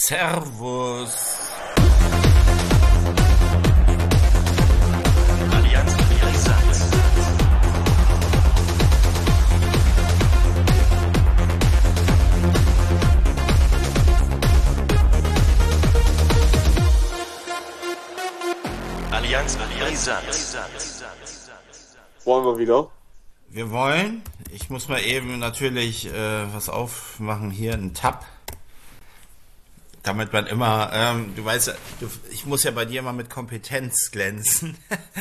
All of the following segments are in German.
Servus. Allianz Brisant. Allianz Brisant. Wollen wir wieder? Wir wollen. Ich muss mal eben natürlich was aufmachen hier, einen Tab. Damit man immer, du weißt, ich muss ja bei dir immer mit Kompetenz glänzen.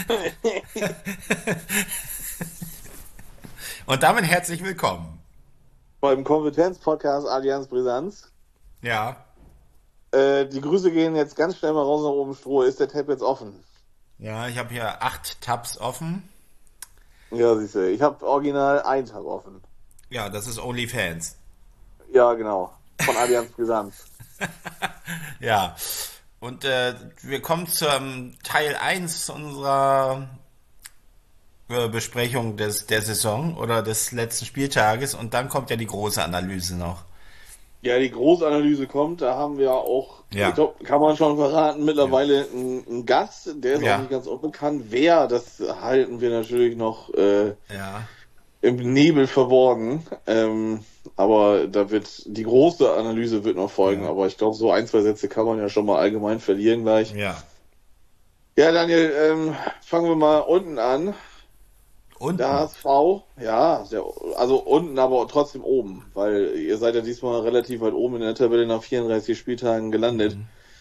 Und damit herzlich willkommen. Beim Kompetenz-Podcast Allianz Brisanz. Ja. Die Grüße gehen jetzt ganz schnell mal raus nach oben Stroh. Ist der Tab jetzt offen? Ja, ich habe hier 8 Tabs offen. Ja, siehst du. Ich habe original einen Tab offen. Ja, das ist OnlyFans. Ja, genau. Von Allianz Brisanz. Ja. Und wir kommen zum Teil 1 unserer Besprechung der Saison oder des letzten Spieltages. Und dann kommt ja die große Analyse noch. Ja, die Großanalyse kommt. Da haben wir auch, Ja. ich glaube, kann man schon verraten, mittlerweile einen Gast. Der ist Ja. auch nicht ganz unbekannt. Wer, das halten wir natürlich noch Ja. im Nebel verborgen. Aber da wird die große Analyse wird noch folgen. Ja. Aber ich glaube, so ein, zwei Sätze kann man ja schon mal allgemein verlieren gleich. Ja. Ja, Daniel, fangen wir mal unten an. Und Der HSV, ja, also unten, aber trotzdem oben, weil ihr seid ja diesmal relativ weit oben in der Tabelle nach 34 Spieltagen gelandet.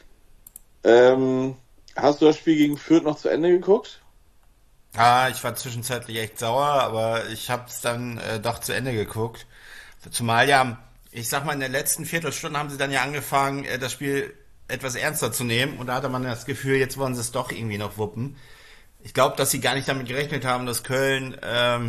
Hast du das Spiel gegen Fürth noch zu Ende geguckt? ich war zwischenzeitlich echt sauer, aber ich habe es dann doch zu Ende geguckt. Zumal ja, ich sag mal, in der letzten Viertelstunde haben sie dann ja angefangen, das Spiel etwas ernster zu nehmen. Und da hatte man das Gefühl, jetzt wollen sie es doch irgendwie noch wuppen. Ich glaube, dass sie gar nicht damit gerechnet haben, dass Köln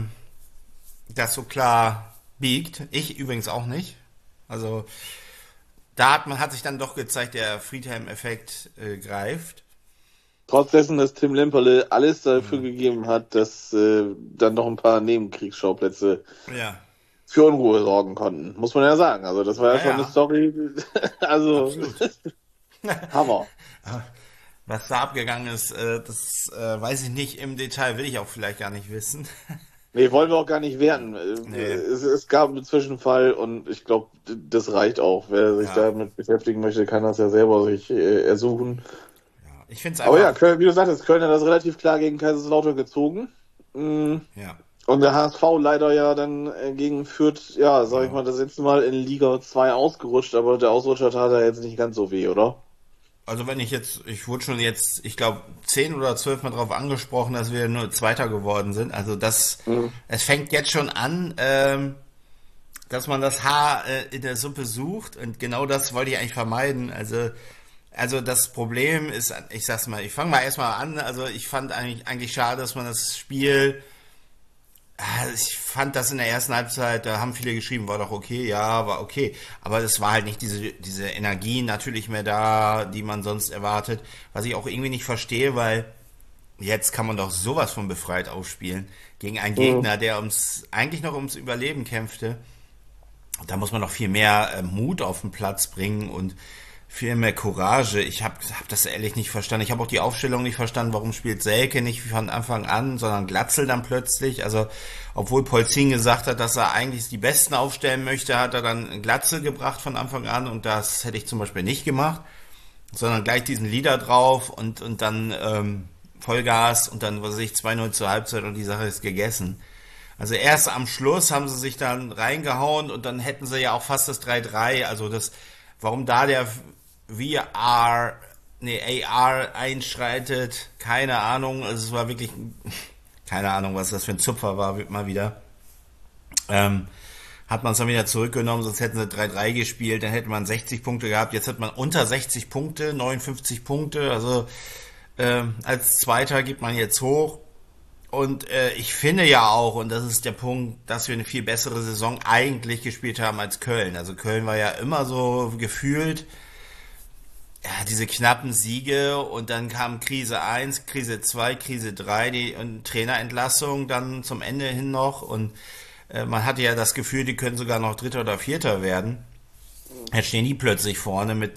das so klar biegt. Ich übrigens auch nicht. Also da hat sich dann doch gezeigt, der Friedhelm-Effekt greift. Trotz dessen, dass Tim Lemperle alles dafür gegeben hat, dass dann noch ein paar Nebenkriegsschauplätze Ja. für Unruhe sorgen konnten, muss man ja sagen. Also das war ja schon Ja. eine Story, also Absolut. Hammer. Was da abgegangen ist, das weiß ich nicht im Detail, will ich auch vielleicht gar nicht wissen. Nee, wollen wir auch gar nicht werten. Nee. Es gab einen Zwischenfall und ich glaube, das reicht auch. Wer sich Ja. damit beschäftigen möchte, kann das ja selber sich ersuchen. Ich finde es Aber ja, einfach. Köln, wie du sagtest, Köln hat das relativ klar gegen Kaiserslautern gezogen. Ja. Und der HSV leider ja dann gegen Fürth, ja, sag ich mal, das letzte Mal in Liga 2 ausgerutscht, aber der Ausrutscher tat er jetzt nicht ganz so weh, oder? Also ich wurde schon jetzt, ich glaube, 10 oder 12 Mal drauf angesprochen, dass wir nur Zweiter geworden sind. Also es fängt jetzt schon an, dass man das Haar in der Suppe sucht und genau das wollte ich eigentlich vermeiden. Also das Problem ist, ich sag's mal, ich fange mal erstmal an, also ich fand eigentlich schade, dass man das Spiel, ich fand das in der ersten Halbzeit, da haben viele geschrieben, war doch okay, ja, war okay, aber es war halt nicht diese Energie natürlich mehr da, die man sonst erwartet, was ich auch irgendwie nicht verstehe, weil jetzt kann man doch sowas von befreit aufspielen gegen einen Gegner, der eigentlich noch ums Überleben kämpfte. Da muss man noch viel mehr Mut auf den Platz bringen und viel mehr Courage. Ich hab das ehrlich nicht verstanden. Ich habe auch die Aufstellung nicht verstanden, warum spielt Selke nicht von Anfang an, sondern Glatzel dann plötzlich. Also, obwohl Polzin gesagt hat, dass er eigentlich die Besten aufstellen möchte, hat er dann Glatzel gebracht von Anfang an und das hätte ich zum Beispiel nicht gemacht, sondern gleich diesen Leader drauf und dann Vollgas und dann, was weiß ich, 2-0 zur Halbzeit und die Sache ist gegessen. Also erst am Schluss haben sie sich dann reingehauen und dann hätten sie ja auch fast das 3-3, also warum da der AR einschreitet, keine Ahnung. Also es war wirklich, keine Ahnung, was das für ein Zupfer war, mal wieder. Hat man es dann wieder zurückgenommen, sonst hätten sie 3-3 gespielt, dann hätte man 60 Punkte gehabt. Jetzt hat man unter 60 Punkte, 59 Punkte, also als Zweiter geht man jetzt hoch. Und ich finde ja auch, und das ist der Punkt, dass wir eine viel bessere Saison eigentlich gespielt haben als Köln. Also Köln war ja immer so gefühlt, ja, diese knappen Siege und dann kam Krise 1, Krise 2, Krise 3 und Trainerentlassung dann zum Ende hin noch und man hatte ja das Gefühl, die können sogar noch Dritter oder Vierter werden. Jetzt stehen die plötzlich vorne mit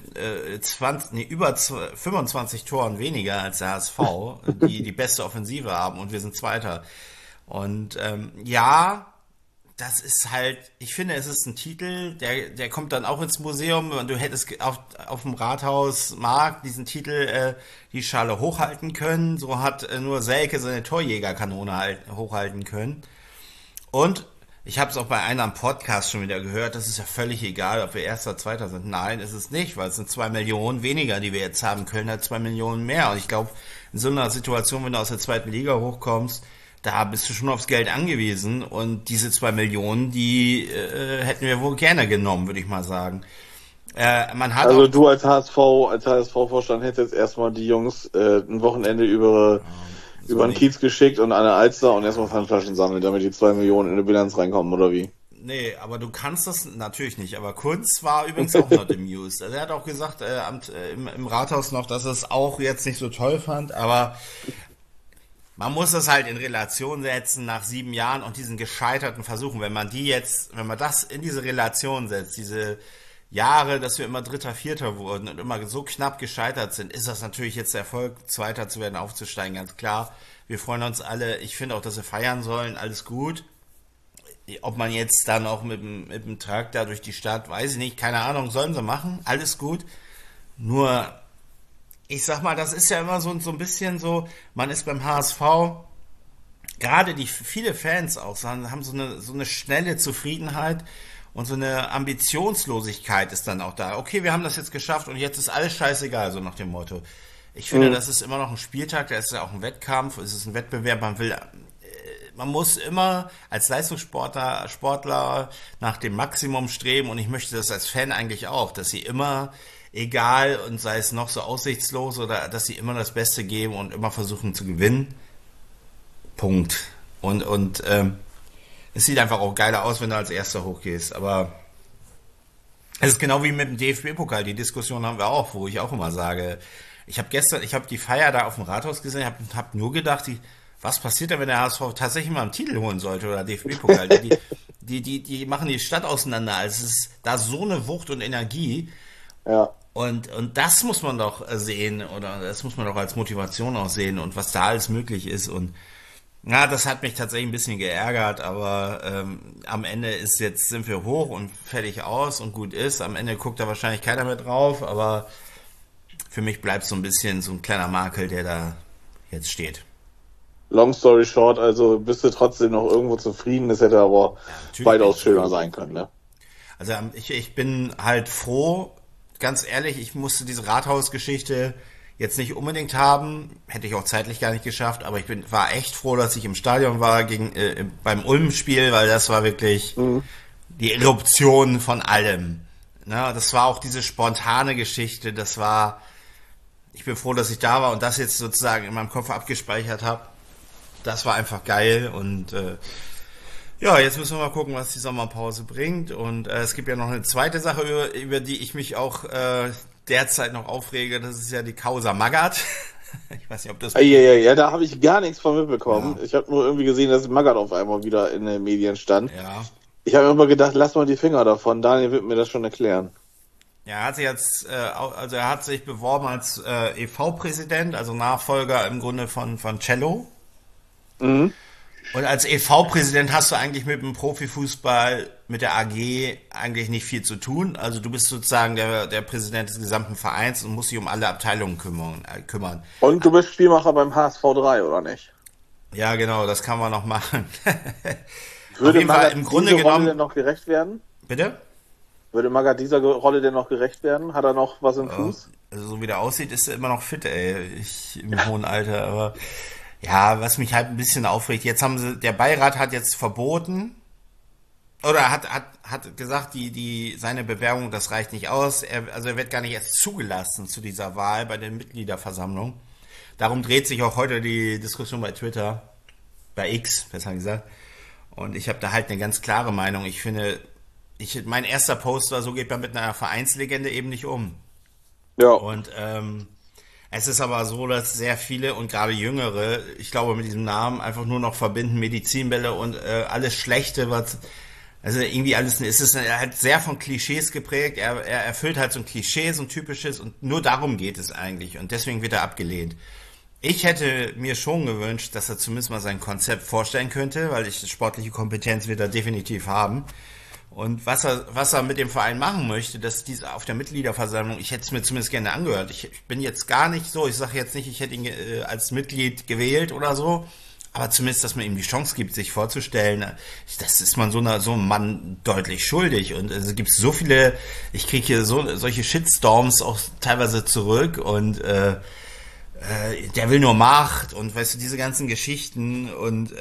25 Toren weniger als der HSV, die die beste Offensive haben und wir sind Zweiter. Und ja, das ist halt, ich finde, es ist ein Titel, der kommt dann auch ins Museum und du hättest auf dem Rathausmarkt diesen Titel, die Schale hochhalten können. So hat nur Selke seine Torjägerkanone hochhalten können. Und ich habe es auch bei einem Podcast schon wieder gehört, das ist ja völlig egal, ob wir Erster, Zweiter sind. Nein, ist es nicht, weil es sind 2 Millionen weniger, die wir jetzt haben. Köln hat 2 Millionen mehr. Und ich glaube, in so einer Situation, wenn du aus der zweiten Liga hochkommst, da bist du schon aufs Geld angewiesen. Und diese 2 Millionen, die hätten wir wohl gerne genommen, würde ich mal sagen. Man hat also du als HSV-Vorstand hättest jetzt erstmal die Jungs ein Wochenende über den Kiez geschickt und eine Alster und erstmal Pfandflaschen sammeln, damit die 2 Millionen in die Bilanz reinkommen, oder wie? Nee, aber du kannst das natürlich nicht. Aber Kunz war übrigens auch not amused. Also er hat auch gesagt im Rathaus noch, dass er es auch jetzt nicht so toll fand, aber man muss das halt in Relation setzen nach 7 Jahren und diesen gescheiterten Versuchen. Wenn man das in diese Relation setzt, diese Jahre, dass wir immer Dritter, Vierter wurden und immer so knapp gescheitert sind, ist das natürlich jetzt der Erfolg, Zweiter zu werden, aufzusteigen, ganz klar. Wir freuen uns alle. Ich finde auch, dass wir feiern sollen, alles gut. Ob man jetzt dann auch mit dem Traktor durch die Stadt, weiß ich nicht, keine Ahnung, sollen sie machen, alles gut. Nur, ich sag mal, das ist ja immer so ein bisschen so, man ist beim HSV, gerade viele Fans auch, haben so eine schnelle Zufriedenheit und so eine Ambitionslosigkeit ist dann auch da. Okay, wir haben das jetzt geschafft und jetzt ist alles scheißegal, so nach dem Motto. Ich finde, das ist immer noch ein Spieltag, da ist ja auch ein Wettkampf, es ist ein Wettbewerb, man muss immer als Leistungssportler nach dem Maximum streben und ich möchte das als Fan eigentlich auch, dass sie immer, egal und sei es noch so aussichtslos oder dass sie immer das Beste geben und immer versuchen zu gewinnen. Punkt. Und es sieht einfach auch geiler aus, wenn du als Erster hochgehst, aber es ist genau wie mit dem DFB-Pokal, die Diskussion haben wir auch, wo ich auch immer sage, ich habe die Feier da auf dem Rathaus gesehen, hab nur gedacht, was passiert denn, wenn der HSV tatsächlich mal einen Titel holen sollte oder DFB-Pokal? Die machen die Stadt auseinander. Also es ist da so eine Wucht und Energie. Ja. Und das muss man doch sehen oder das muss man doch als Motivation auch sehen und was da alles möglich ist. Und ja, das hat mich tatsächlich ein bisschen geärgert, aber am Ende sind wir hoch und fertig aus und gut ist. Am Ende guckt da wahrscheinlich keiner mehr drauf, aber für mich bleibt so ein bisschen so ein kleiner Makel, der da jetzt steht. Long story short, also bist du trotzdem noch irgendwo zufrieden, das hätte aber weitaus schöner sein können, ne? Also ich bin halt froh, ganz ehrlich, ich musste diese Rathausgeschichte jetzt nicht unbedingt haben, hätte ich auch zeitlich gar nicht geschafft, aber war echt froh, dass ich im Stadion war beim Ulm-Spiel, weil das war wirklich die Eruption von allem. Ne? Das war auch diese spontane Geschichte, ich bin froh, dass ich da war und das jetzt sozusagen in meinem Kopf abgespeichert habe. Das war einfach geil und jetzt müssen wir mal gucken, was die Sommerpause bringt und es gibt ja noch eine zweite Sache, über die ich mich auch derzeit noch aufrege, das ist ja die Causa Magath. Ich weiß nicht, ob das... Ja, da habe ich gar nichts von mitbekommen. Ja. Ich habe nur irgendwie gesehen, dass Magath auf einmal wieder in den Medien stand. Ja. Ich habe immer gedacht, lass mal die Finger davon. Daniel wird mir das schon erklären. Ja, er hat sich beworben als EV-Präsident, also Nachfolger im Grunde von Cello. Mhm. Und als EV-Präsident hast du eigentlich mit dem Profifußball, mit der AG eigentlich nicht viel zu tun. Also du bist sozusagen der Präsident des gesamten Vereins und musst dich um alle Abteilungen kümmern. Und du bist Spielmacher beim HSV 3, oder nicht? Ja, genau, das kann man noch machen. Würde Magath dieser Rolle denn noch gerecht werden? Bitte? Würde Magath dieser Rolle denn noch gerecht werden? Hat er noch was im Fuß? Also so wie der aussieht, ist er immer noch fit, im hohen Alter, aber... Ja, was mich halt ein bisschen aufregt, der Beirat hat jetzt verboten, oder hat gesagt, seine Bewerbung, das reicht nicht aus, er wird gar nicht erst zugelassen zu dieser Wahl bei der Mitgliederversammlung. Darum dreht sich auch heute die Diskussion bei Twitter, bei X, besser gesagt. Und ich habe da halt eine ganz klare Meinung. Ich finde, mein erster Post war, so geht man mit einer Vereinslegende eben nicht um. Ja. Und, es ist aber so, dass sehr viele und gerade Jüngere, ich glaube mit diesem Namen einfach nur noch verbinden Medizinbälle und alles Schlechte, Also irgendwie alles, es ist halt sehr von Klischees geprägt. Er erfüllt halt so ein Klischee, so ein typisches, und nur darum geht es eigentlich. Und deswegen wird er abgelehnt. Ich hätte mir schon gewünscht, dass er zumindest mal sein Konzept vorstellen könnte, weil sportliche Kompetenz wird er definitiv haben. Und was er mit dem Verein machen möchte, dass diese auf der Mitgliederversammlung, ich hätte es mir zumindest gerne angehört. Ich bin jetzt gar nicht so, ich sage jetzt nicht, ich hätte ihn als Mitglied gewählt oder so, aber zumindest, dass man ihm die Chance gibt, sich vorzustellen, das ist man so einem Mann deutlich schuldig. Und es gibt so viele, ich kriege hier solche Shitstorms auch teilweise zurück, und der will nur Macht und weißt du, diese ganzen Geschichten, und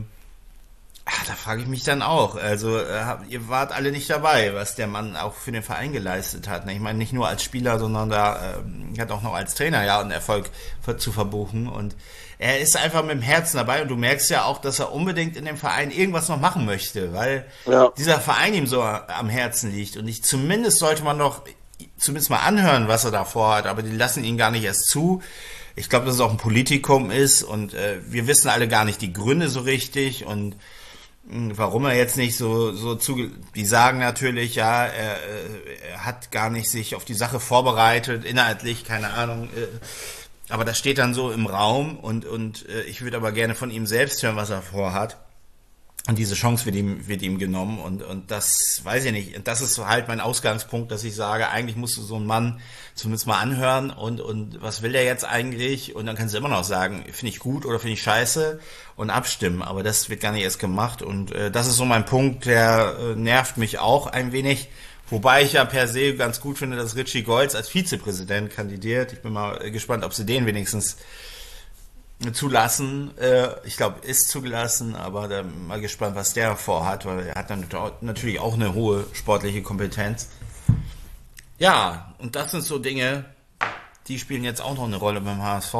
da frage ich mich dann auch. Also ihr wart alle nicht dabei, was der Mann auch für den Verein geleistet hat. Ich meine, nicht nur als Spieler, sondern da hat auch noch als Trainer ja einen Erfolg zu verbuchen. Und er ist einfach mit dem Herzen dabei, und du merkst ja auch, dass er unbedingt in dem Verein irgendwas noch machen möchte, weil dieser Verein ihm so am Herzen liegt. Und zumindest sollte man doch zumindest mal anhören, was er da vorhat, aber die lassen ihn gar nicht erst zu. Ich glaube, dass es auch ein Politikum ist, und wir wissen alle gar nicht die Gründe so richtig, und warum er jetzt nicht die sagen natürlich, ja, er hat gar nicht sich auf die Sache vorbereitet, inhaltlich, keine Ahnung, aber das steht dann so im Raum, und ich würde aber gerne von ihm selbst hören, was er vorhat. Und diese Chance wird ihm genommen, und das weiß ich nicht. Und das ist so halt mein Ausgangspunkt, dass ich sage, eigentlich musst du so einen Mann zumindest mal anhören, und was will der jetzt eigentlich? Und dann kannst du immer noch sagen, finde ich gut oder finde ich scheiße, und abstimmen. Aber das wird gar nicht erst gemacht, und das ist so mein Punkt, der nervt mich auch ein wenig. Wobei ich ja per se ganz gut finde, dass Richie Goltz als Vizepräsident kandidiert. Ich bin mal gespannt, ob sie den wenigstens zulassen. Ich glaube, ist zugelassen, aber da mal gespannt, was der vorhat, weil er hat dann natürlich auch eine hohe sportliche Kompetenz. Ja, und das sind so Dinge, die spielen jetzt auch noch eine Rolle beim HSV.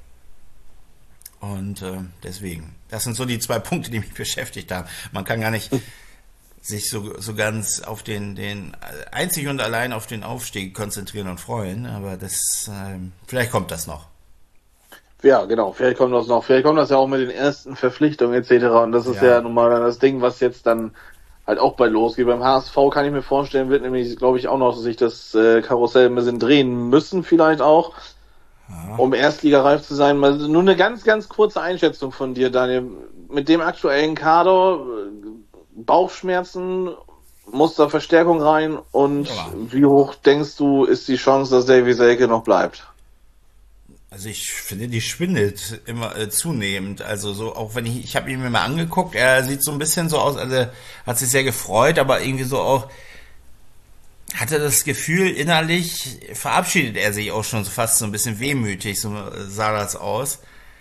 Und deswegen, das sind so die 2 Punkte, die mich beschäftigt haben. Man kann gar nicht sich so ganz auf den einzig und allein auf den Aufstieg konzentrieren und freuen, aber das vielleicht kommt das noch. Ja, genau, vielleicht kommt das noch. Vielleicht kommt das ja auch mit den ersten Verpflichtungen etc. Und das ist ja nun mal das Ding, was jetzt dann halt auch bald losgeht. Beim HSV kann ich mir vorstellen, wird nämlich, glaube ich, auch noch sich das Karussell ein bisschen drehen müssen, vielleicht auch, um erstligareif zu sein. Also nur eine ganz, ganz kurze Einschätzung von dir, Daniel. Mit dem aktuellen Kader, Bauchschmerzen, muss da Verstärkung rein, und wie hoch denkst du, ist die Chance, dass Davy Selke noch bleibt? Also ich finde, die schwindet immer zunehmend. Also so, auch wenn ich habe ihn mir mal angeguckt, er sieht so ein bisschen so aus, also hat sich sehr gefreut, aber irgendwie so auch hatte das Gefühl, innerlich verabschiedet er sich auch schon fast so ein bisschen wehmütig, so sah das aus.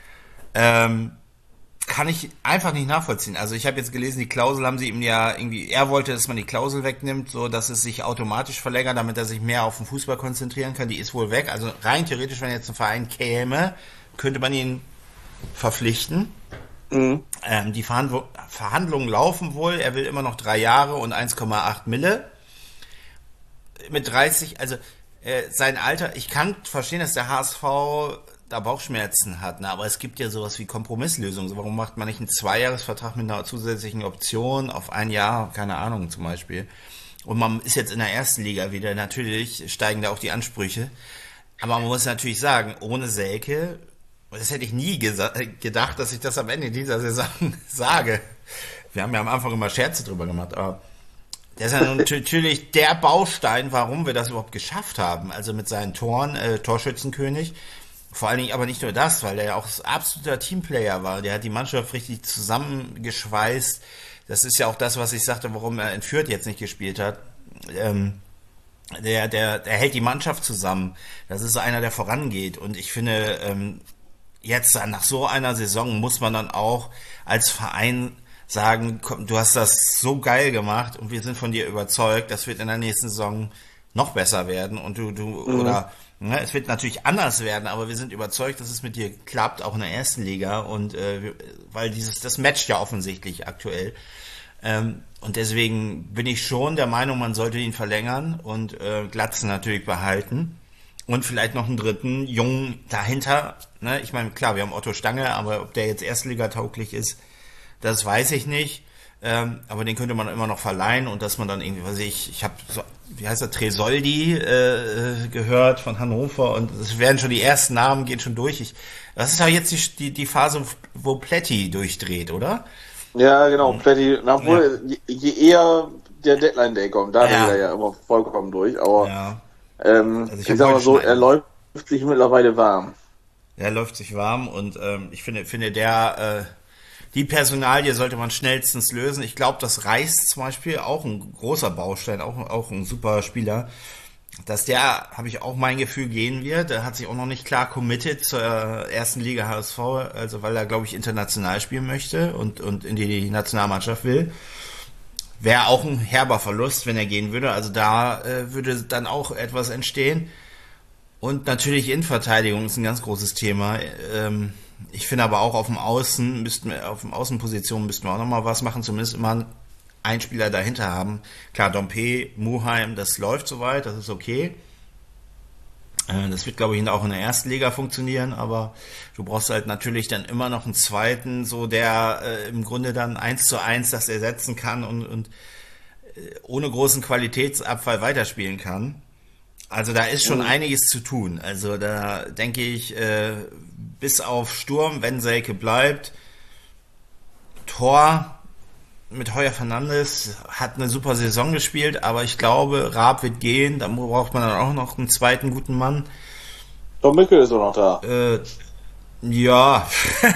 Kann ich einfach nicht nachvollziehen. Also ich habe jetzt gelesen, die Klausel haben sie ihm ja irgendwie, er wollte, dass man die Klausel wegnimmt, so dass es sich automatisch verlängert, damit er sich mehr auf den Fußball konzentrieren kann. Die ist wohl weg. Also rein theoretisch, wenn jetzt ein Verein käme, könnte man ihn verpflichten. Mhm. Die Verhandlungen laufen wohl. Er will immer noch 3 Jahre und 1,8 Mille. Mit 30, also sein Alter, ich kann verstehen, dass der HSV da Bauchschmerzen hat, ne? Aber es gibt ja sowas wie Kompromisslösungen. So, warum macht man nicht einen 2-Jahres-Vertrag mit einer zusätzlichen Option auf 1 Jahr, keine Ahnung zum Beispiel. Und man ist jetzt in der ersten Liga wieder, natürlich steigen da auch die Ansprüche. Aber man muss natürlich sagen, ohne Selke, das hätte ich nie gedacht, dass ich das am Ende dieser Saison sage. Wir haben ja am Anfang immer Scherze drüber gemacht, aber der ist ja natürlich der Baustein, warum wir das überhaupt geschafft haben. Also mit seinen Toren, Torschützenkönig. Vor allen Dingen aber nicht nur das, weil der ja auch absoluter Teamplayer war. Der hat die Mannschaft richtig zusammengeschweißt. Das ist ja auch das, was ich sagte, warum er in Fürth jetzt nicht gespielt hat. Der hält die Mannschaft zusammen. Das ist so einer, der vorangeht. Und ich finde, jetzt nach so einer Saison muss man dann auch als Verein sagen, komm, du hast das so geil gemacht und wir sind von dir überzeugt, das wird in der nächsten Saison noch besser werden und oder ne, es wird natürlich anders werden, aber wir sind überzeugt, dass es mit dir klappt, auch in der ersten Liga und weil das matcht ja offensichtlich aktuell. Und deswegen bin ich schon der Meinung, man sollte ihn verlängern und Glatze natürlich behalten. Und vielleicht noch einen dritten Jungen dahinter. Ne? Ich meine, klar, wir haben Otto Stange, aber ob der jetzt Erstligatauglich ist, das weiß ich nicht. Aber den könnte man immer noch verleihen und dass man dann irgendwie, ich habe so, wie heißt der, Tresoldi gehört von Hannover und es werden schon die ersten Namen, gehen schon durch. Das ist ja jetzt die Phase, wo Plätti durchdreht, oder? Ja, genau, Plätti, obwohl, je eher der Deadline-Day kommt, da dreht er ja immer vollkommen durch, aber also ich sag mal so, er läuft sich mittlerweile warm. Er läuft sich warm und ich finde die Personalie sollte man schnellstens lösen. Ich glaube, dass Reis zum Beispiel auch ein großer Baustein, auch ein super Spieler, dass der, habe ich auch mein Gefühl, gehen wird. Der hat sich auch noch nicht klar committed zur ersten Liga HSV, also weil er, glaube ich, international spielen möchte und in die Nationalmannschaft will. Wäre auch ein herber Verlust, wenn er gehen würde. Also da würde dann auch etwas entstehen. Und natürlich Innenverteidigung ist ein ganz großes Thema. Ich finde aber auch auf dem Außenposition müssten wir auch nochmal was machen, zumindest immer einen Spieler dahinter haben. Klar, Dompe, Muheim, das läuft soweit, das ist okay. Das wird, glaube ich, auch in der ersten Liga funktionieren, aber du brauchst halt natürlich dann immer noch einen zweiten, so der im Grunde dann 1:1 das ersetzen kann und ohne großen Qualitätsabfall weiterspielen kann. Also da ist schon einiges zu tun. Also da denke ich, bis auf Sturm, wenn Selke bleibt, Tor mit Heuer Fernandes hat eine super Saison gespielt, aber ich glaube, Raab wird gehen, da braucht man dann auch noch einen zweiten guten Mann. Tom Mickel ist auch noch da. Ja.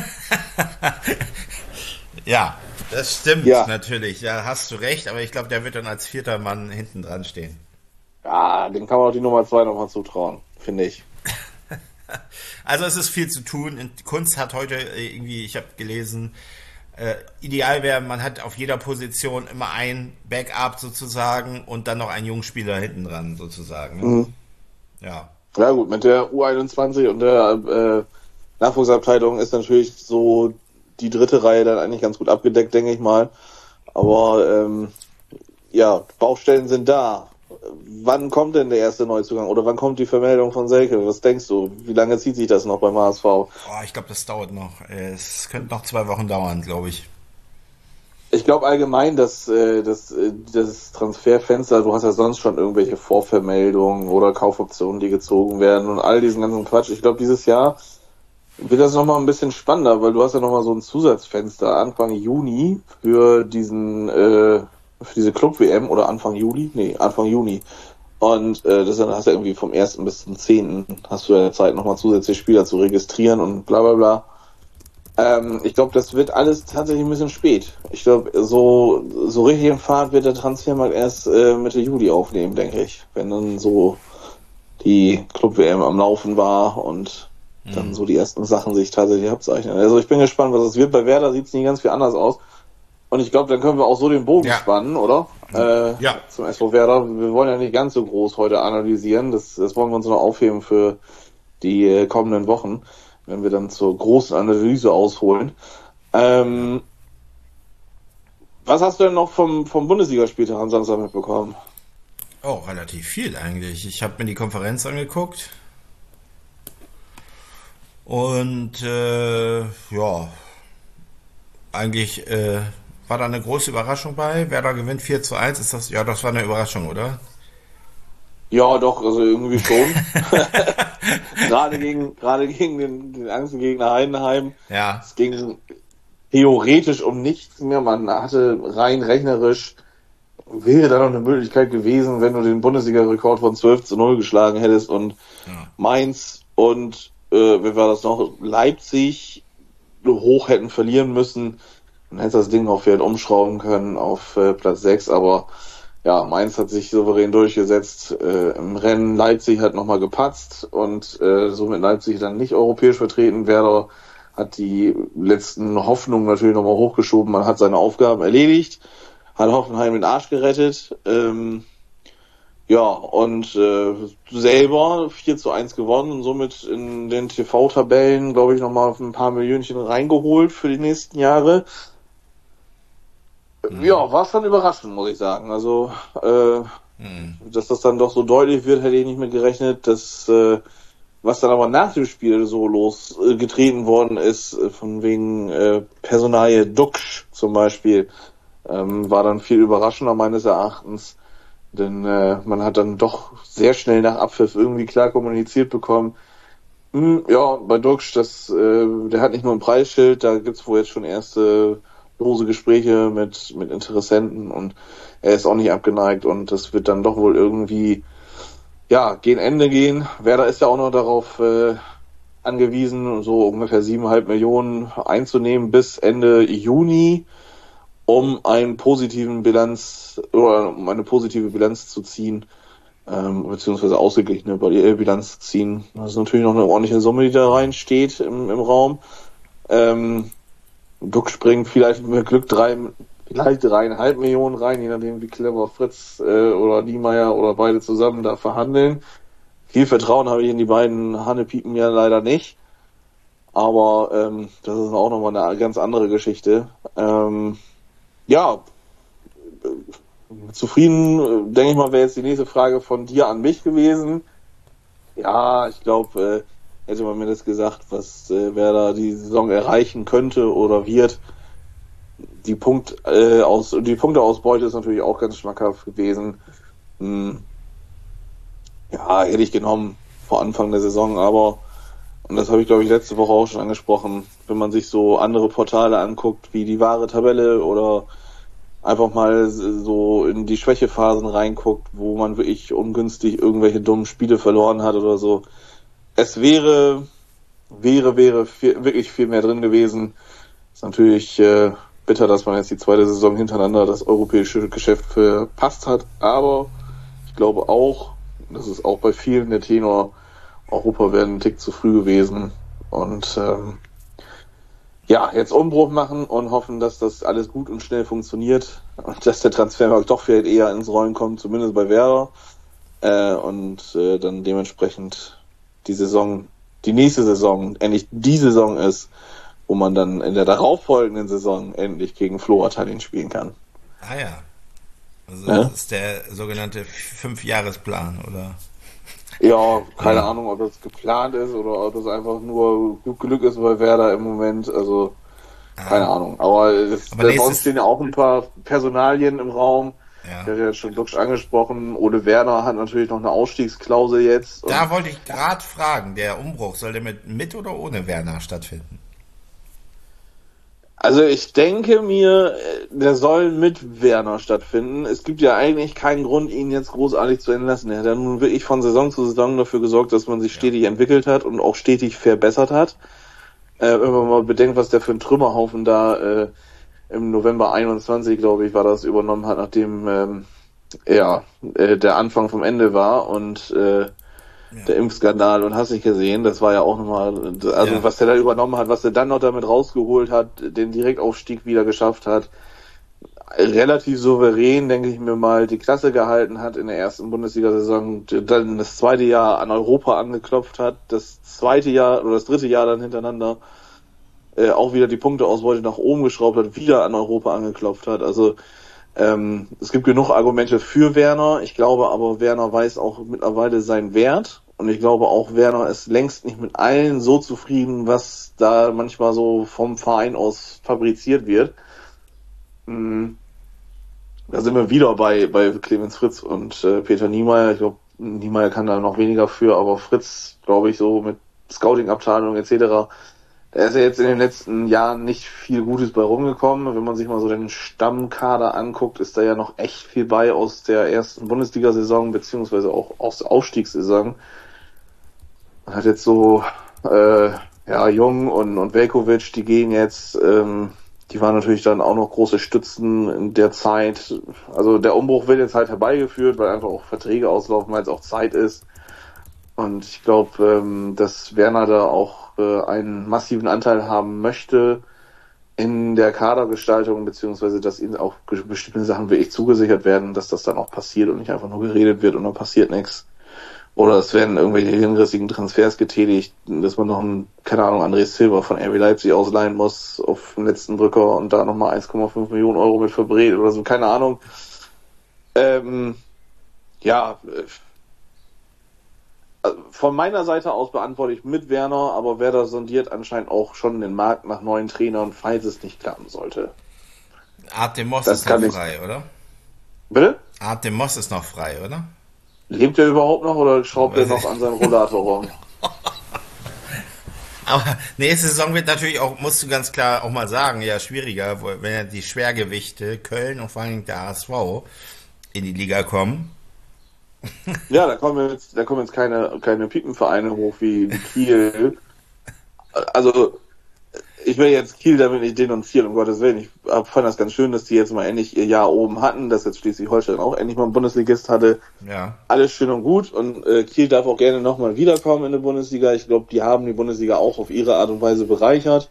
Ja, das stimmt natürlich, da hast du recht, aber ich glaube, der wird dann als vierter Mann hinten dran stehen. Ja, dem kann man auch die Nummer 2 nochmal zutrauen, finde ich. Also es ist viel zu tun. Kunst hat heute irgendwie, ich habe gelesen, ideal wäre, man hat auf jeder Position immer ein Backup sozusagen und dann noch einen Jungspieler hinten dran sozusagen. Ne? Mhm. Ja. Ja gut, mit der U21 und der Nachwuchsabteilung ist natürlich so die dritte Reihe dann eigentlich ganz gut abgedeckt, denke ich mal. Aber Baustellen sind da. Wann kommt denn der erste Neuzugang oder wann kommt die Vermeldung von Selke? Was denkst du? Wie lange zieht sich das noch beim HSV? Ich glaube, das dauert noch. Es könnte noch 2 Wochen dauern, glaube ich. Ich glaube allgemein, dass das Transferfenster, du hast ja sonst schon irgendwelche Vorvermeldungen oder Kaufoptionen, die gezogen werden und all diesen ganzen Quatsch. Ich glaube, dieses Jahr wird das nochmal ein bisschen spannender, weil du hast ja nochmal so ein Zusatzfenster Anfang Juni für für diese Club-WM oder Anfang Juni. Und das dann hast du irgendwie vom 1. bis zum 10. hast du ja Zeit, nochmal zusätzliche Spieler zu registrieren und bla bla bla. Ich glaube, das wird alles tatsächlich ein bisschen spät. Ich glaube, so richtig in Fahrt wird der Transfermarkt erst Mitte Juli aufnehmen, denke ich. Wenn dann so die Club-WM am Laufen war und dann so die ersten Sachen sich tatsächlich abzeichnen. Also ich bin gespannt, was es wird. Bei Werder sieht es nicht ganz viel anders aus. Und ich glaube, dann können wir auch so den Bogen spannen, oder? Zum SV Werder. Wir wollen ja nicht ganz so groß heute analysieren. Das wollen wir uns noch aufheben für die kommenden Wochen, wenn wir dann zur großen Analyse ausholen. Was hast du denn noch vom Bundesligaspieltag am Samstag mitbekommen? Oh, relativ viel eigentlich. Ich habe mir die Konferenz angeguckt. Und eigentlich war da eine große Überraschung bei. Werder gewinnt 4:1. Ist das? Ja, das war eine Überraschung, oder? Ja, doch, also irgendwie schon. gerade gegen den Angstgegner Heidenheim. Ja. Es ging theoretisch um nichts mehr. Man hatte rein rechnerisch, wäre da noch eine Möglichkeit gewesen, wenn du den Bundesliga-Rekord von 12:0 geschlagen hättest und Mainz und wie war das noch? Leipzig hoch hätten verlieren müssen. Dann hätte das Ding auch vielleicht umschrauben können auf Platz 6, aber ja, Mainz hat sich souverän durchgesetzt im Rennen. Leipzig hat nochmal gepatzt und somit Leipzig dann nicht europäisch vertreten. Werder hat die letzten Hoffnungen natürlich nochmal hochgeschoben. Man hat seine Aufgaben erledigt, hat Hoffenheim den Arsch gerettet. Und selber 4:1 gewonnen und somit in den TV-Tabellen, glaube ich, nochmal ein paar Millionchen reingeholt für die nächsten Jahre. Ja, war schon überraschend, muss ich sagen. Also, dass das dann doch so deutlich wird, hätte ich nicht mit gerechnet. Was dann aber nach dem Spiel so losgetreten worden ist, von wegen Personalie Duxch zum Beispiel, War dann viel überraschender meines Erachtens, denn man hat dann doch sehr schnell nach Abpfiff irgendwie klar kommuniziert bekommen, ja, bei Duxch, der hat nicht nur ein Preisschild, da gibt's wohl jetzt schon erste lose Gespräche mit Interessenten und er ist auch nicht abgeneigt und das wird dann doch wohl irgendwie, ja, gegen Ende gehen. Werder ist ja auch noch darauf angewiesen, so ungefähr 7,5 Millionen einzunehmen bis Ende Juni, um eine positive Bilanz zu ziehen, beziehungsweise ausgeglichene Bilanz ziehen. Das ist natürlich noch eine ordentliche Summe, die da reinsteht im Raum. Duck springt vielleicht mit Glück 3,5 Millionen rein, je nachdem wie clever Fritz oder Niemeyer oder beide zusammen da verhandeln. Viel Vertrauen habe ich in die beiden Hannepiepen ja leider nicht. Aber das ist auch nochmal eine ganz andere Geschichte. Ja, zufrieden, denke ich mal, wäre jetzt die nächste Frage von dir an mich gewesen. Ja, ich glaube, hätte man mir das gesagt, wer da die Saison erreichen könnte oder wird. Die Punkteausbeute ist natürlich auch ganz schmackhaft gewesen. Ja, hätte ich genommen vor Anfang der Saison, aber, und das habe ich glaube ich letzte Woche auch schon angesprochen, wenn man sich so andere Portale anguckt, wie die wahre Tabelle oder einfach mal so in die Schwächephasen reinguckt, wo man wirklich ungünstig irgendwelche dummen Spiele verloren hat oder so. Es wäre wirklich viel mehr drin gewesen. Ist natürlich bitter, dass man jetzt die zweite Saison hintereinander das europäische Geschäft verpasst hat, aber ich glaube auch, das ist auch bei vielen der Tenor, Europa wäre ein Tick zu früh gewesen und ja, jetzt Umbruch machen und hoffen, dass das alles gut und schnell funktioniert und dass der Transfermarkt doch vielleicht eher ins Rollen kommt, zumindest bei Werder, und dann dementsprechend die nächste Saison endlich die Saison ist, wo man dann in der darauffolgenden Saison endlich gegen Flora Tallinn spielen kann. Ah ja. Also das ist der sogenannte 5-Jahresplan, oder? Ja, keine Ahnung, ob das geplant ist oder ob das einfach nur gut Glück ist bei Werder im Moment. Also, keine Ahnung. Aber bei uns stehen ja auch ein paar Personalien im Raum. Ja. Ich hatte ja schon Duxch angesprochen. Ole Werner hat natürlich noch eine Ausstiegsklausel jetzt. Da wollte ich gerade fragen, der Umbruch, soll der mit oder ohne Werner stattfinden? Also ich denke mir, der soll mit Werner stattfinden. Es gibt ja eigentlich keinen Grund, ihn jetzt großartig zu entlassen. Er hat ja nun wirklich von Saison zu Saison dafür gesorgt, dass man sich stetig entwickelt hat und auch stetig verbessert hat. Wenn man mal bedenkt, was der für ein Trümmerhaufen da im November 21, glaube ich, war das, übernommen hat, nachdem der Anfang vom Ende war und der Impfskandal und hast nicht gesehen, das war ja auch nochmal, was der da übernommen hat, was er dann noch damit rausgeholt hat, den Direktaufstieg wieder geschafft hat, relativ souverän, denke ich mir mal, die Klasse gehalten hat in der ersten Bundesliga-Saison, dann das zweite Jahr an Europa angeklopft hat, das zweite Jahr oder das dritte Jahr dann hintereinander auch wieder die Punkteausbeute nach oben geschraubt hat, wieder an Europa angeklopft hat, also es gibt genug Argumente für Werner. Ich glaube aber, Werner weiß auch mittlerweile seinen Wert. Und ich glaube auch, Werner ist längst nicht mit allen so zufrieden, was da manchmal so vom Verein aus fabriziert wird. Da sind wir wieder bei Clemens Fritz und Peter Niemeyer. Ich glaube, Niemeyer kann da noch weniger für, aber Fritz, glaube ich, so mit Scouting-Abteilung etc., da ist ja jetzt in den letzten Jahren nicht viel Gutes bei rumgekommen. Wenn man sich mal so den Stammkader anguckt, ist da ja noch echt viel bei aus der ersten Bundesliga-Saison, beziehungsweise auch aus der Aufstiegssaison. Man hat jetzt so, Jung und Veljković, die gehen jetzt, die waren natürlich dann auch noch große Stützen in der Zeit. Also der Umbruch wird jetzt halt herbeigeführt, weil einfach auch Verträge auslaufen, weil es auch Zeit ist. Und ich glaube, dass Werner da auch einen massiven Anteil haben möchte in der Kadergestaltung, beziehungsweise dass ihnen auch bestimmte Sachen wirklich zugesichert werden, dass das dann auch passiert und nicht einfach nur geredet wird und dann passiert nichts. Oder es werden irgendwelche hirnrissigen Transfers getätigt, dass man noch einen, keine Ahnung, André Silva von RB Leipzig ausleihen muss auf den letzten Drücker und da nochmal 1,5 Millionen Euro mit verbrät oder so, keine Ahnung. Von meiner Seite aus beantworte ich mit Werner, aber Werder sondiert anscheinend auch schon den Markt nach neuen Trainern, falls es nicht klappen sollte. Artem Moss Das ist kann noch ich. frei, oder? Bitte? Artem Moss ist noch frei, oder? Lebt er überhaupt noch oder schraubt er Weiß noch ich. an seinem Rollator rum? Aber nächste Saison wird natürlich auch, musst du ganz klar auch mal sagen, ja, schwieriger, wenn ja die Schwergewichte, Köln und vor allem der HSV in die Liga kommen. Ja, da kommen jetzt keine Piepenvereine hoch wie Kiel. Also, ich will jetzt Kiel damit nicht denunzieren, um Gottes Willen. Ich fand das ganz schön, dass die jetzt mal endlich ihr Jahr oben hatten, dass jetzt Schleswig-Holstein auch endlich mal einen Bundesligist hatte. Ja. Alles schön und gut und Kiel darf auch gerne nochmal wiederkommen in der Bundesliga. Ich glaube, die haben die Bundesliga auch auf ihre Art und Weise bereichert.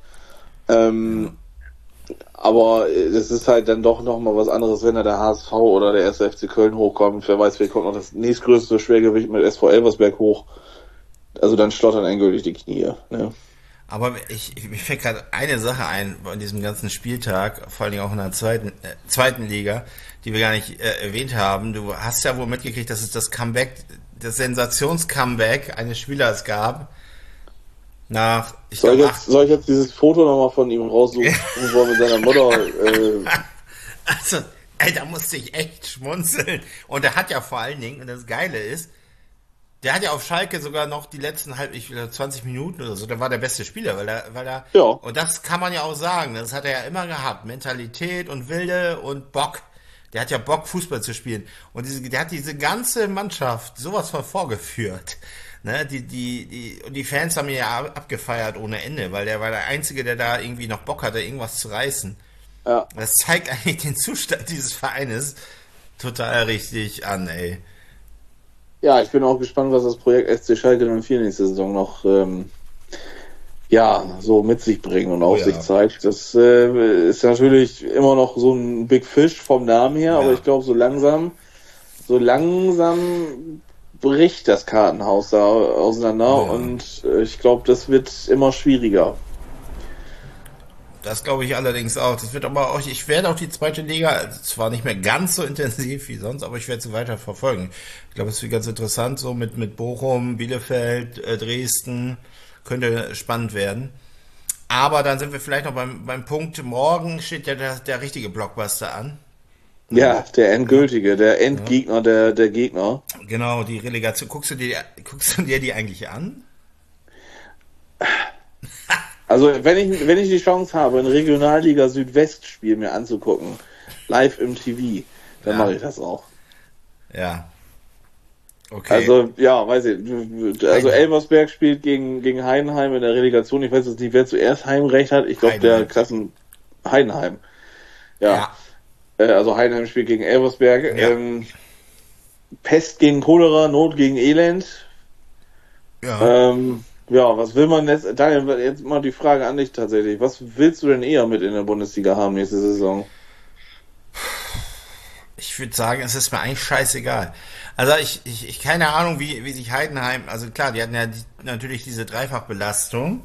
Aber es ist halt dann doch nochmal was anderes, wenn da der HSV oder der 1. FC Köln hochkommt. Wer weiß, vielleicht kommt noch das nächstgrößte Schwergewicht mit SV Elversberg hoch. Also dann schlottern endgültig die Knie. Ne? Aber mir fällt gerade eine Sache ein bei diesem ganzen Spieltag, vor allen Dingen auch in der zweiten Liga, die wir gar nicht erwähnt haben. Du hast ja wohl mitgekriegt, dass es das Comeback, das Sensations-Comeback eines Spielers gab. Nach, Soll ich jetzt dieses Foto nochmal von ihm raussuchen, wo er mit seiner Mutter... Also, ey, da musste ich echt schmunzeln. Und er hat ja vor allen Dingen, und das Geile ist, der hat ja auf Schalke sogar noch die letzten 20 Minuten oder so, der war der beste Spieler, weil er, Ja. und das kann man ja auch sagen, das hat er ja immer gehabt, Mentalität und Wilde und Bock. Der hat ja Bock, Fußball zu spielen. Und der hat diese ganze Mannschaft sowas von vorgeführt. Ne, die Fans haben ihn ja abgefeiert ohne Ende, weil der war der Einzige, der da irgendwie noch Bock hatte, irgendwas zu reißen. Ja. Das zeigt eigentlich den Zustand dieses Vereines total richtig an, ey. Ja, ich bin auch gespannt, was das Projekt SC Schalke 04 nächste Saison noch so mit sich bringt und auf sich zeigt. Das ist natürlich immer noch so ein Big Fish vom Namen her, aber ich glaube, so langsam bricht das Kartenhaus da auseinander und ich glaube, das wird immer schwieriger. Das glaube ich allerdings auch. Das wird aber auch, ich werde auch die zweite Liga, zwar nicht mehr ganz so intensiv wie sonst, aber ich werde sie weiter verfolgen. Ich glaube, es wird ganz interessant, so mit Bochum, Bielefeld, Dresden, könnte spannend werden. Aber dann sind wir vielleicht noch beim Punkt, morgen steht ja der richtige Blockbuster an. Ja, der endgültige, der Endgegner der Gegner. Genau, die Relegation. Guckst du dir die eigentlich an? Also wenn ich die Chance habe, ein Regionalliga Südwest-Spiel mir anzugucken, live im TV, dann mache ich das auch. Ja. Okay. Also, ja, weiß ich. Also Elversberg spielt gegen Heidenheim in der Relegation. Ich weiß jetzt nicht, wer zuerst Heimrecht hat. Ich glaube, der Heidenheim. Ja. Also Heidenheim spielt gegen Elversberg. Ja. Pest gegen Cholera, Not gegen Elend. Ja. Ja, was will man jetzt? Daniel, jetzt mal die Frage an dich tatsächlich. Was willst du denn eher mit in der Bundesliga haben nächste Saison? Ich würde sagen, es ist mir eigentlich scheißegal. Also ich keine Ahnung, wie sich Heidenheim, also klar, die hatten ja natürlich diese Dreifachbelastung.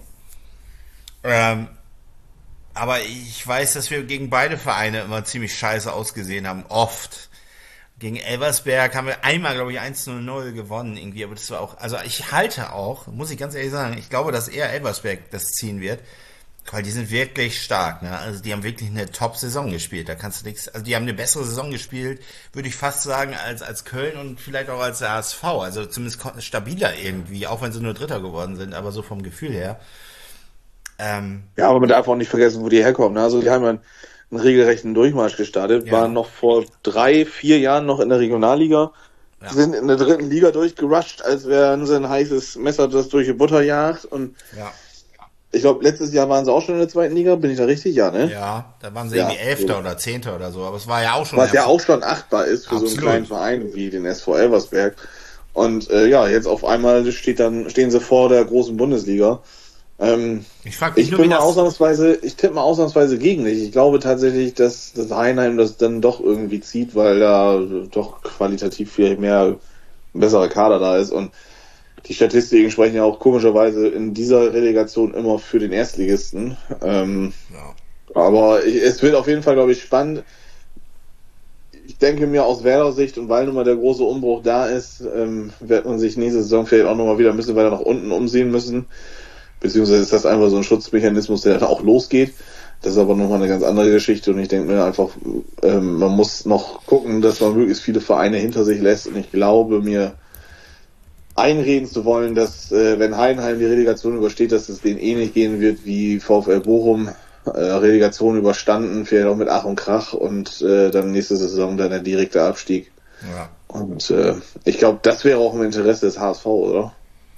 Aber ich weiß, dass wir gegen beide Vereine immer ziemlich scheiße ausgesehen haben. Oft. Gegen Elversberg haben wir einmal, glaube ich, 1-0 gewonnen irgendwie, aber das war auch, also ich halte auch, muss ich ganz ehrlich sagen, ich glaube, dass eher Elversberg das ziehen wird, weil die sind wirklich stark, ne? Also die haben wirklich eine Top-Saison gespielt, da kannst du nichts, also die haben eine bessere Saison gespielt, würde ich fast sagen, als Köln und vielleicht auch als der HSV, also zumindest stabiler irgendwie, auch wenn sie nur Dritter geworden sind, aber so vom Gefühl her. Ja, aber man darf auch nicht vergessen, wo die herkommen, ne? Also die haben einen regelrechten Durchmarsch gestartet, waren noch vor 3-4 Jahren noch in der Regionalliga, sind in der dritten Liga durchgerusht, als wären sie ein heißes Messer, das durch die Butter jagt und ich glaube, letztes Jahr waren sie auch schon in der zweiten Liga, bin ich da richtig? Ja, ne? Ja, da waren sie irgendwie 11. oder 10. oder so, aber es war ja auch schon... Was ja auch schon achtbar ist für so einen kleinen Verein wie den SV Elversberg. Und jetzt auf einmal stehen sie vor der großen Bundesliga. Ich tippe mal ausnahmsweise gegen dich. Ich glaube tatsächlich, dass das Heidenheim das dann doch irgendwie zieht, weil da doch qualitativ viel mehr ein besserer Kader da ist und die Statistiken sprechen ja auch komischerweise in dieser Relegation immer für den Erstligisten. Aber es wird auf jeden Fall, glaube ich, spannend. Ich denke mir aus Werder Sicht und weil nun mal der große Umbruch da ist, wird man sich nächste Saison vielleicht auch nochmal wieder ein bisschen weiter nach unten umsehen müssen. Beziehungsweise ist das einfach so ein Schutzmechanismus, der dann auch losgeht. Und ich finde es Das ist aber nochmal eine ganz andere Geschichte und ich denke mir einfach, man muss noch gucken, dass man möglichst viele Vereine hinter sich lässt und ich glaube mir einreden zu wollen, dass wenn Heidenheim die Relegation übersteht, dass es denen ähnlich gehen wird wie VfL Bochum. Relegation überstanden, vielleicht auch mit Ach und Krach und dann nächste Saison dann der direkte Abstieg. Ja. Und ich glaube, das wäre auch im Interesse des HSV, oder?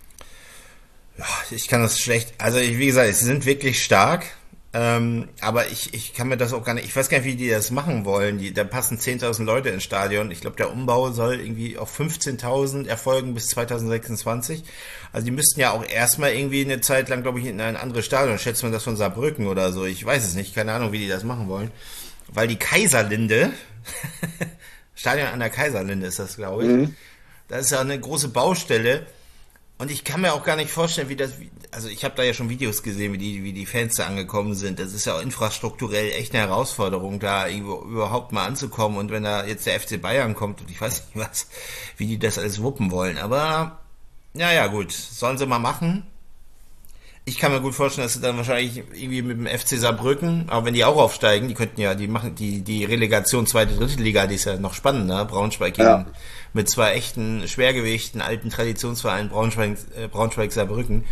Ja, ich kann das schlecht, also wie gesagt, sie sind wirklich stark, aber ich kann mir das auch gar nicht, ich weiß gar nicht, wie die das machen wollen. Da passen 10.000 Leute ins Stadion. Ich glaube, der Umbau soll irgendwie auf 15.000 erfolgen bis 2026. Also die müssten ja auch erstmal irgendwie eine Zeit lang, glaube ich, in ein anderes Stadion. Schätzt man das von Saarbrücken oder so? Ich weiß es nicht, keine Ahnung, wie die das machen wollen. Weil die Kaiserlinde, Stadion an der Kaiserlinde ist das, glaube ich. Das ist ja eine große Baustelle. Und ich kann mir auch gar nicht vorstellen, also ich habe da ja schon Videos gesehen, wie die Fans da angekommen sind. Das ist ja auch infrastrukturell echt eine Herausforderung, da überhaupt mal anzukommen. Und wenn da jetzt der FC Bayern kommt und ich weiß nicht was, wie die das alles wuppen wollen. Aber, ja, gut, sollen sie mal machen. Ich kann mir gut vorstellen, dass sie dann wahrscheinlich irgendwie mit dem FC Saarbrücken, aber wenn die auch aufsteigen, die könnten ja, die machen die Relegation zweite, dritte Liga, die ist ja noch spannender. Braunschweig gegen mit zwei echten Schwergewichten, alten Traditionsvereinen, Braunschweig Saarbrücken.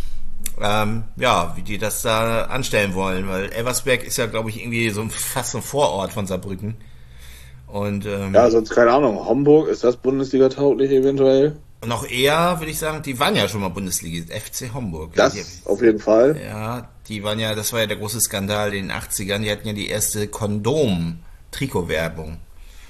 Wie die das da anstellen wollen, weil Elversberg ist ja, glaube ich, irgendwie so fast ein Vorort von Saarbrücken. Und sonst keine Ahnung. Homburg, ist das Bundesliga-tauglich eventuell? Noch eher, würde ich sagen, die waren ja schon mal Bundesliga, FC Homburg. Das auf jeden Fall. Ja, die waren ja, das war ja der große Skandal in den 80ern, die hatten ja die erste Kondom-Trikot-Werbung.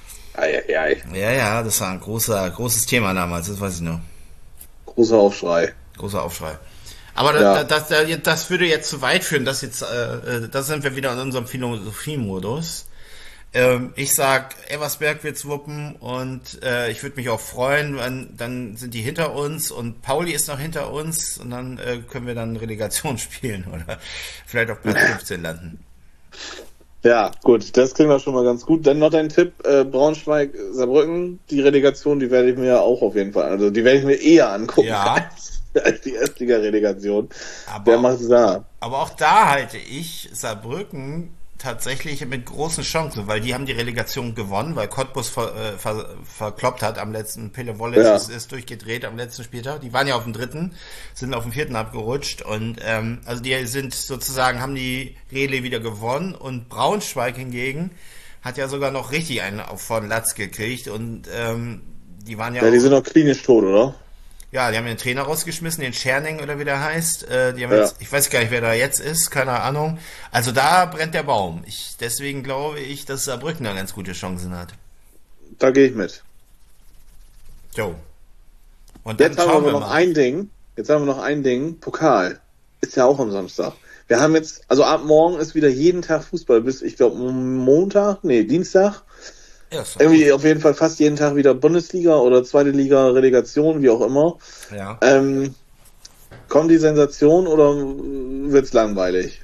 Ja, das war ein großes Thema damals, das weiß ich noch. Großer Aufschrei. Aber das würde jetzt zu weit führen, da sind wir wieder in unserem Philosophie-Modus. Ich sag, Elversberg wird's wuppen und ich würde mich auch freuen, dann sind die hinter uns und Pauli ist noch hinter uns und dann können wir dann Relegation spielen oder vielleicht auf Platz 15 landen. Ja, gut, das kriegen wir schon mal ganz gut. Dann noch dein Tipp, Braunschweig, Saarbrücken, die Relegation, die werde ich mir auch auf jeden Fall, also die werde ich mir eher angucken als die Erstliga-Relegation. Wer macht es da? Aber auch da halte ich Saarbrücken tatsächlich mit großen Chancen, weil die haben die Relegation gewonnen, weil Cottbus verkloppt hat am letzten, Pele Wollitz ist durchgedreht am letzten Spieltag. Die waren ja auf dem 3., sind auf dem 4. abgerutscht und also die sind sozusagen, haben die Rele wieder gewonnen und Braunschweig hingegen hat ja sogar noch richtig einen auf von Latz gekriegt und die waren ja die sind noch klinisch tot, oder? Ja, die haben den Trainer rausgeschmissen, den Scherning oder wie der heißt. Die haben jetzt, ich weiß gar nicht, wer da jetzt ist, keine Ahnung. Also da brennt der Baum. Deswegen glaube ich, dass Saarbrücken da ganz gute Chancen hat. Da gehe ich mit. Jo. Und dann Jetzt haben wir noch ein Ding. Pokal. Ist ja auch am Samstag. Wir haben jetzt, also ab morgen ist wieder jeden Tag Fußball bis, ich glaube, Dienstag. Ja, irgendwie auf jeden Fall fast jeden Tag wieder Bundesliga oder zweite Liga, Relegation, wie auch immer. Ja. Kommt die Sensation oder wird's langweilig?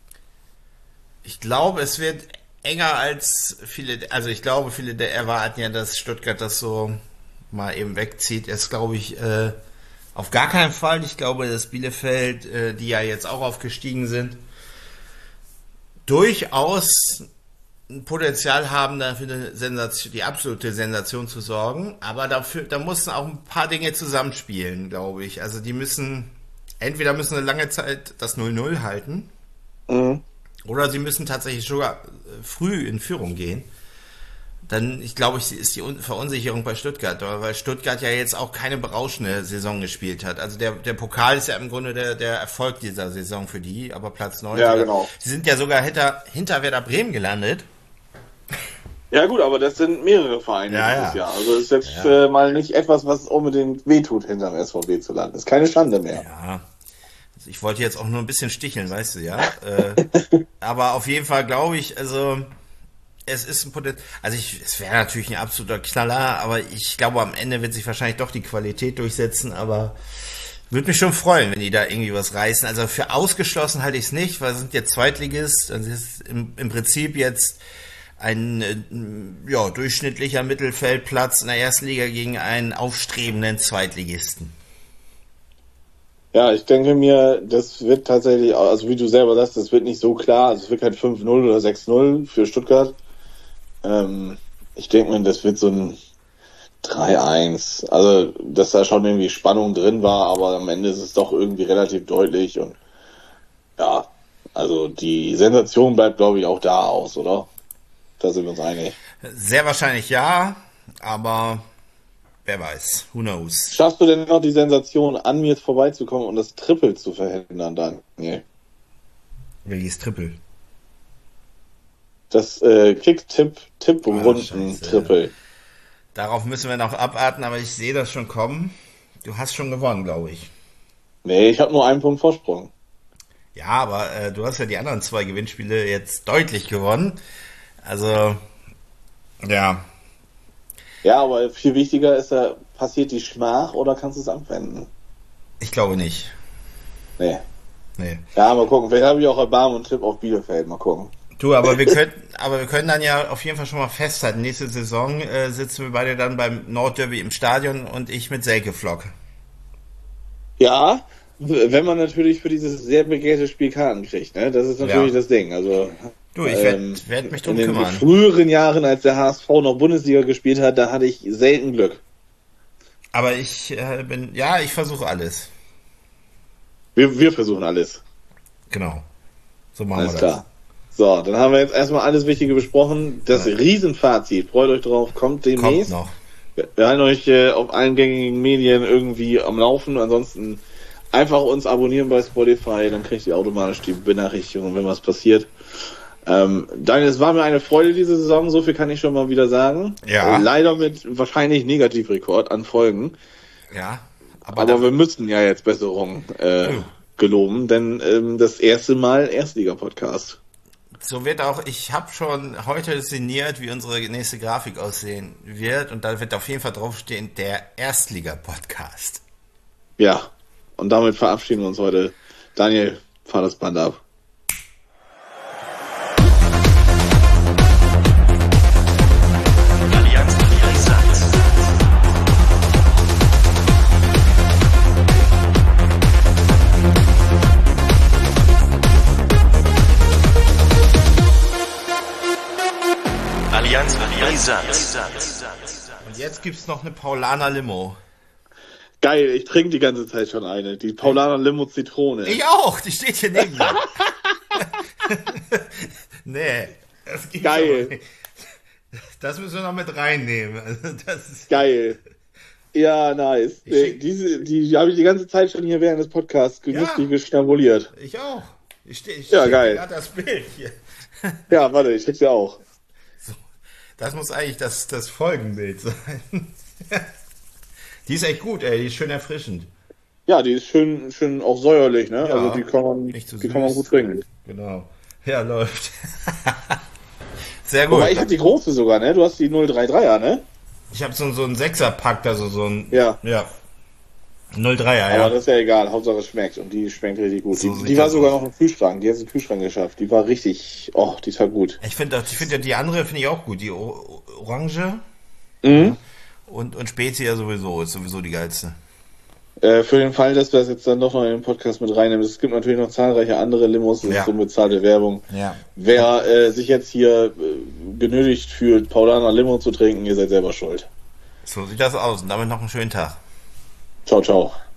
Ich glaube, es wird enger als viele, also ich glaube, viele der erwarten ja, dass Stuttgart das so mal eben wegzieht. Das glaube ich auf gar keinen Fall. Ich glaube, dass Bielefeld, die ja jetzt auch aufgestiegen sind, durchaus ein Potenzial haben, dafür eine Sensation, die absolute Sensation zu sorgen, aber da mussten auch ein paar Dinge zusammenspielen, glaube ich. Also die entweder müssen eine lange Zeit das 0-0 halten, oder sie müssen tatsächlich sogar früh in Führung gehen. Dann, ich glaube, ist die Verunsicherung bei Stuttgart, weil Stuttgart ja jetzt auch keine berauschende Saison gespielt hat. Also der Pokal ist ja im Grunde der Erfolg dieser Saison für die, aber Platz 9. Ja, genau. Sie sind ja sogar hinter Werder Bremen gelandet. Ja gut, aber das sind mehrere Vereine dieses Jahr. Also ist jetzt mal nicht etwas, was unbedingt wehtut, hinterm SVW zu landen. Ist keine Schande mehr. Ja, also ich wollte jetzt auch nur ein bisschen sticheln, weißt du, ja. Aber auf jeden Fall glaube ich, also es ist ein Potenzial, es wäre natürlich ein absoluter Knaller, aber ich glaube, am Ende wird sich wahrscheinlich doch die Qualität durchsetzen, aber würde mich schon freuen, wenn die da irgendwie was reißen. Also für ausgeschlossen halte ich es nicht, weil es sind jetzt Zweitligist, also es ist im Prinzip jetzt ein durchschnittlicher Mittelfeldplatz in der ersten Liga gegen einen aufstrebenden Zweitligisten. Ja, ich denke mir, das wird tatsächlich, also wie du selber sagst, das wird nicht so klar. Also es wird kein 5-0 oder 6-0 für Stuttgart. Ich denke mir, das wird so ein 3-1. Also, dass da schon irgendwie Spannung drin war, aber am Ende ist es doch irgendwie relativ deutlich und ja, also die Sensation bleibt, glaube ich, auch da aus, oder? Da sind wir uns einig. Sehr wahrscheinlich ja, aber wer weiß. Who knows? Schaffst du denn noch die Sensation, an mir vorbeizukommen und das Triple zu verhindern dann? Nee. Welches Triple? Das Kick-Tipp-Runden-Triple. Darauf müssen wir noch abarten, aber ich sehe das schon kommen. Du hast schon gewonnen, glaube ich. Nee, ich habe nur einen Punkt Vorsprung. Ja, aber du hast ja die anderen 2 Gewinnspiele jetzt deutlich gewonnen. Also, ja. Ja, aber viel wichtiger ist ja, passiert die Schmach oder kannst du es anwenden? Ich glaube nicht. Nee. Nee. Ja, mal gucken. Vielleicht habe ich auch Erbarmen und Tipp auf Bielefeld. Mal gucken. Du, aber wir können dann ja auf jeden Fall schon mal festhalten. Nächste Saison sitzen wir beide dann beim Nordderby im Stadion und ich mit Selke-Flock. Ja, wenn man natürlich für dieses sehr begehrte Spiel Karten kriegt, ne? Das ist natürlich das Ding. Also du, ich werd mich drum kümmern. In den früheren Jahren, als der HSV noch Bundesliga gespielt hat, da hatte ich selten Glück. Aber ich ich versuche alles. Wir versuchen alles. Genau. So machen Alles wir das. klar. So, dann haben wir jetzt erstmal alles Wichtige besprochen. Das Riesenfazit, freut euch drauf, kommt demnächst. Kommt noch. Wir halten euch auf allen gängigen Medien irgendwie am Laufen. Ansonsten einfach uns abonnieren bei Spotify, dann kriegt ihr automatisch die Benachrichtigung, wenn was passiert. Daniel, es war mir eine Freude diese Saison, so viel kann ich schon mal wieder sagen. Ja. Leider mit wahrscheinlich Negativrekord an Folgen. Ja. Aber wir müssen ja jetzt Besserung geloben, denn das erste Mal Erstliga-Podcast. So wird auch, ich habe schon heute sinniert, wie unsere nächste Grafik aussehen wird und da wird auf jeden Fall draufstehen, der Erstliga-Podcast. Ja, und damit verabschieden wir uns heute. Daniel, fahr das Band ab. Und jetzt gibt's noch eine Paulaner Limo. Geil, ich trinke die ganze Zeit schon eine. Die Paulaner Limo Zitrone. Ich auch, die steht hier neben mir. Nee, das geht geil. Das müssen wir noch mit reinnehmen. Also das ist geil. Ja, nice. Die habe ich die ganze Zeit schon hier während des Podcasts genüsslich geschnabuliert. Ich auch. Ich geil. Gerade das Bild hier. Ja, warte, ich schick's dir auch. So, das muss eigentlich das Folgenbild sein. Die ist echt gut, ey. Die ist schön erfrischend. Ja, die ist schön auch säuerlich, ne? Ja, also die kann man gut trinken. Genau. Ja, läuft. Sehr gut. Aber ich hab die große sogar, ne? Du hast die 033er, ne? Ich habe so einen 6er-Pack, also so ein... Ja. 0,3er, ja. Aber das ist ja egal, Hauptsache es schmeckt und die schmeckt richtig gut. So die war sogar noch im Kühlschrank, die hat es im Kühlschrank geschafft. Die war richtig, die ist halt gut. Ich finde ja die andere finde ich auch gut, die Orange. Mhm. Und Spezia sowieso, ist sowieso die geilste. Für den Fall, dass wir das jetzt dann doch noch in den Podcast mit reinnehmen, es gibt natürlich noch zahlreiche andere Limos, das ist so bezahlte Werbung. Ja. Wer sich jetzt hier genötigt fühlt, Paulaner Limo zu trinken, ihr seid selber schuld. So sieht das aus und damit noch einen schönen Tag. Ciao, ciao.